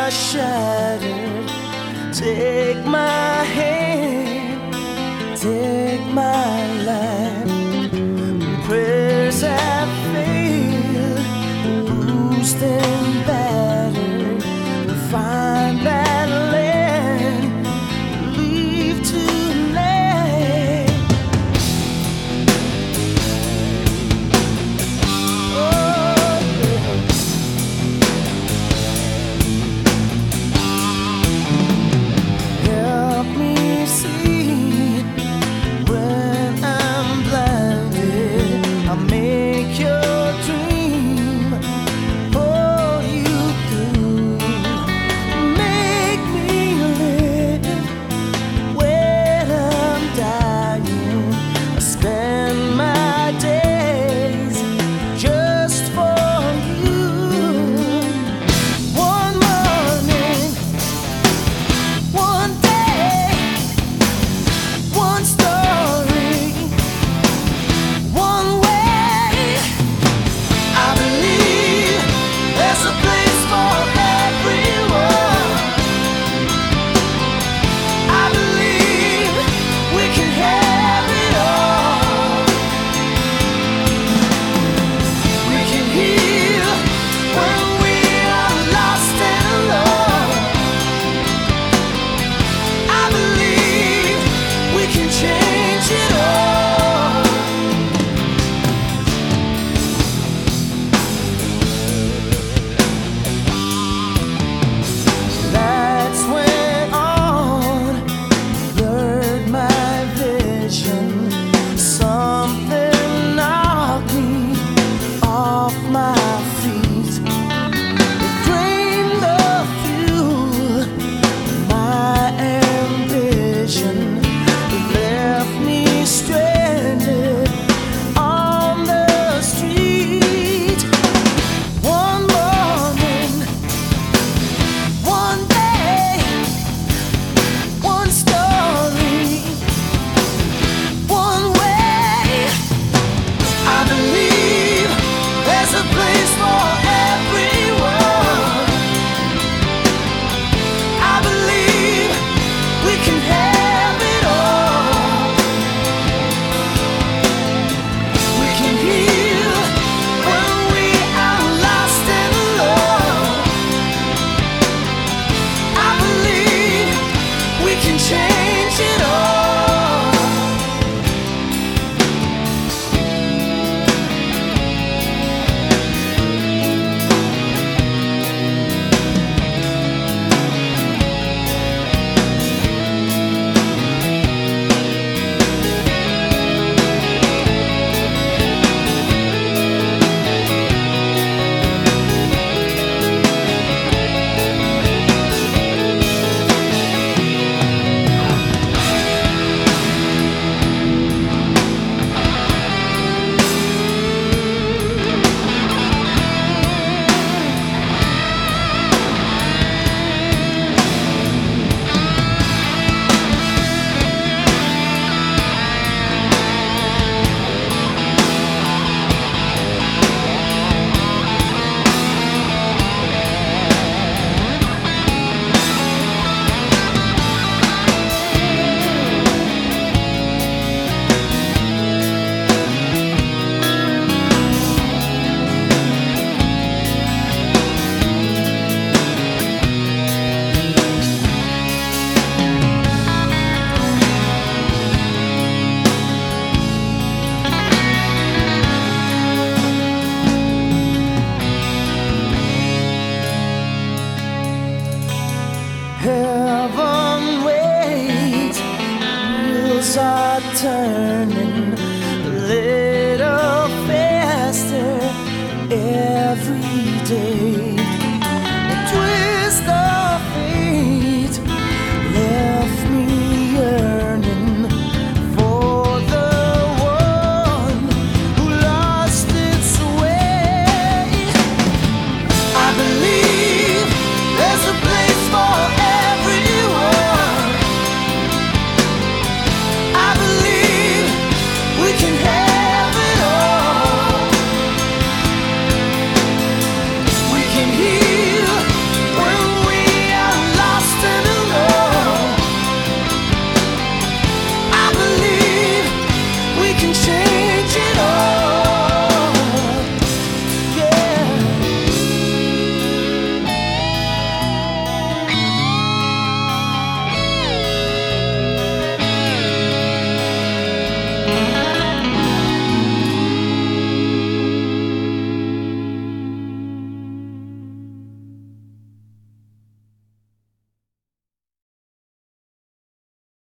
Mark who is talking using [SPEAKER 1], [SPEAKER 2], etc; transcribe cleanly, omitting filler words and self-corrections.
[SPEAKER 1] are shattered. Take my hand, take my life. Prayers have failed, bruised and battered. Find that land, leave tonight. Oh, yeah. Help me see when I'm blinded. I'll make your dream pull you through. Make me live when I'm dying. I spend my days just for you. One morning, one day, one story, one way. I believe there's a place for everyone. I believe we can have it all. We can heal when we are lost and alone. I believe we can change it all. That's when on blurred my vision. Something knocked me off my feet. It drained the fuel, my ambition. It left me stranded on the street. One morning, one day, one story, one way. I believe there's a place for everyone. I believe we can have it all. We can heal when we are lost and alone. I believe we can change it all. Heaven waits, wheels are turning a little faster every day.